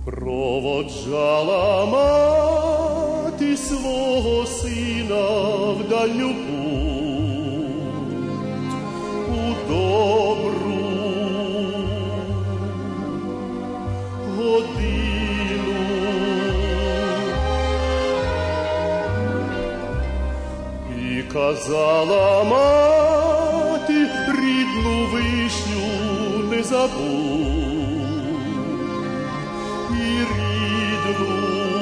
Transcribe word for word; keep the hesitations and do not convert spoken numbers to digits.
Проводжала мати свого сина в дальню путь, у добру годину. І казала мати, рідну вишню не забудь, і рідну